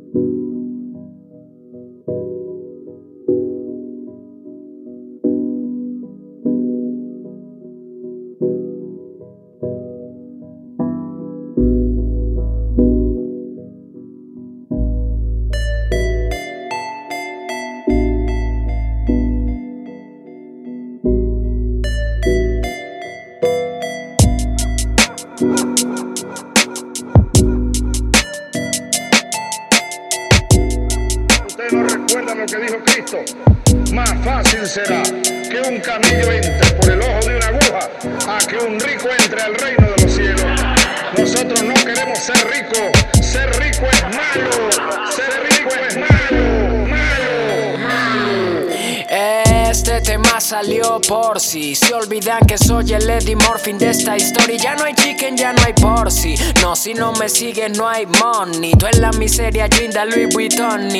Ustedes no recuerdan lo que dijo Cristo. Más fácil será que un camello entre por el ojo de una aguja a que un rico entre al reino de los cielos. Nosotros no queremos ser ricos. Ser rico es malo. Ser rico es malo, malo, malo. Este tema salió por si se olvidan que soy el Eddie Murphy de esta historia. Ya no hay chicken, ya no hay porci. No, si no me sigues no hay money. Tú en la miseria, yo en la Louis Vuitton.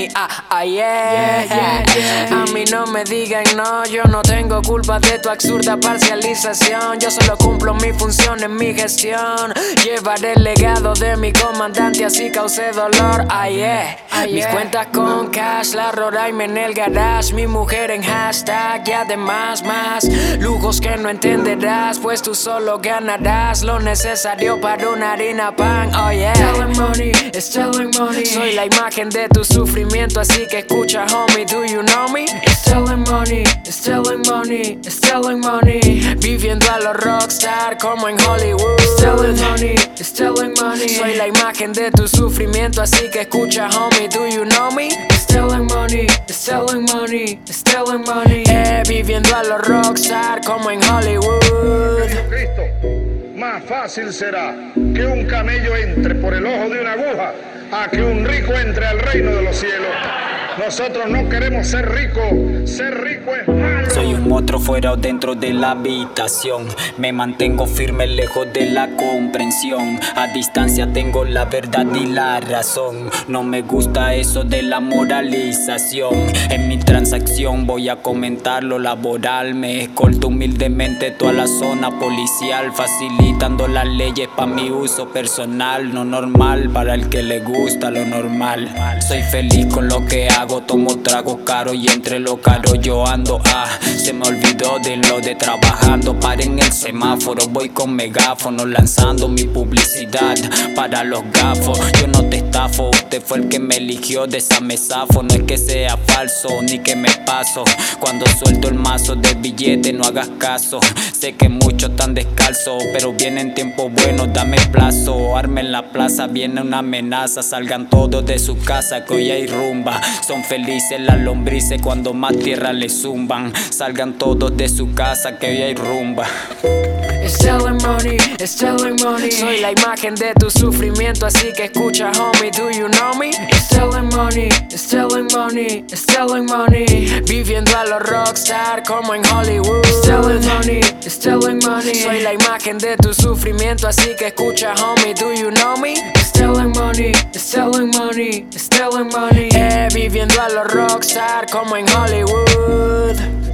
Yeah. A mí no me digan no, yo no tengo culpa de tu absurda parcialización. Yo solo cumplo mi función en mi gestión. Llevaré el legado de mi comandante, así causé dolor. Mis cuentas con cash, la Roraima en el garage, mi mujer en hashtag y además más lujos que no entenderás, pues tú solo ganarás lo necesario para una harina pan. Telling money, it's telling money. Soy la imagen de tu sufrimiento, así que escucha homie, do you know me? It's telling money, it's telling money, it's telling money. Viviendo a los rockstar como en Hollywood. It's telling money, it's telling money. Soy la imagen de tu sufrimiento, así que escucha homie, do you know me? It's telling money, it's telling money, it's telling money. Viviendo a los rockstar como en Hollywood. Cristo, más fácil será que un camello entre por el ojo de una aguja a que un rico entre al reino de los cielos. Nosotros no queremos ser ricos. Ser rico es malo. Soy un monstruo fuera o dentro de la habitación. Me mantengo firme lejos de la comprensión. A distancia tengo la verdad y la razón. No me gusta eso de la moralización. En mi transacción voy a comentar lo laboral. Me escolto humildemente toda la zona policial, facilitando las leyes para mi uso personal. No normal para el que le gusta lo normal. Soy feliz con lo que hago. Tomo trago caro y entre lo caro yo ando. Se me olvidó de lo de trabajando. Paren el semáforo, voy con megáfono lanzando mi publicidad para los gafos. Yo no te estafo, usted fue el que me eligió de esa mesafo. No es que sea falso ni que me paso. Cuando suelto el mazo de billetes no hagas caso. Sé que muchos están descalzos, pero vienen tiempos buenos, dame plazo. Arme en la plaza, viene una amenaza. Salgan todos de su casa que hoy hay rumba. Son felices las lombrices cuando más tierra les zumban. Salgan todos de su casa que hoy hay rumba. It's telling money, it's telling money. Soy la imagen de tu sufrimiento, así que escucha homie, do you know me? It's telling money, it's telling money, it's telling money. Viviendo a los rockstar como en Hollywood. It's telling money, it's telling money. Soy la imagen de tu sufrimiento, así que escucha homie, do you know me? It's telling money, it's telling money, it's telling money. Viviendo a los rockstar como en Hollywood.